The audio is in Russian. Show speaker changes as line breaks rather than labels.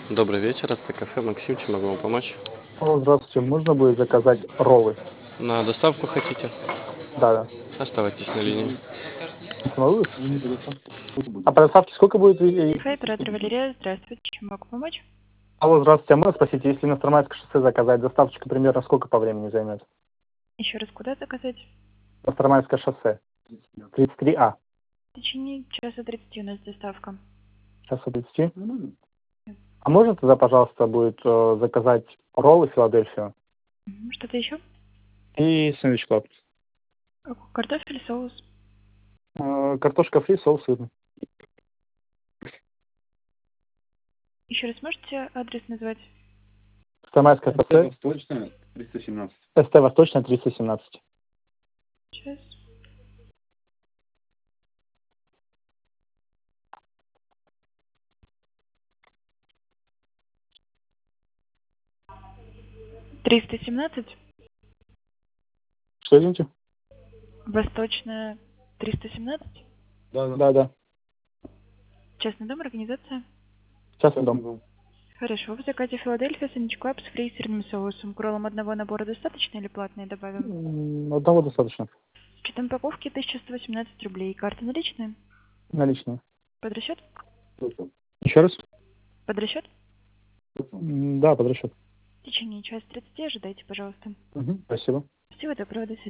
Добрый вечер, это кафе Максим, чем могу вам помочь?
О, здравствуйте. Можно будет заказать роллы?
На доставку хотите?
Да, да.
Оставайтесь на линии.
Смогу? А по доставке сколько будет?
Оператор Валерия, здравствуйте, чем могу помочь?
Алло, здравствуйте. А можно спросить, если на Старомайское шоссе заказать, доставочка примерно сколько по времени займет?
Еще раз, куда заказать?
На Старомайское шоссе. 33А.
В течение часа 30 у нас доставка.
Часа 30. А можно тогда, пожалуйста, будет заказать роллы Филадельфию
Что-то еще?
и сэндвич клаб?
Картофель, соус.
Картошка фри, соус сырный.
Еще раз можете адрес назвать?
Старомайское шоссе.
Восточная, 317.
СТ Восточная, 317.
Сейчас. Триста 17.
Что, извините?
Восточная 317.
Да.
Частный дом, организация.
Частный дом.
Хорошо. В заказе Филадельфия сэндвич клаб с фри и сырным соусом. К роллам одного набора достаточно или платные добавим?
Одного достаточно.
С учетом упаковки 1118 рублей. Карта наличная?
Наличные.
Под расчет?
Еще раз?
Под расчет?
Да, под расчет.
В течение часа 30 ожидайте, пожалуйста.
Спасибо.
Всего доброго, до свидания.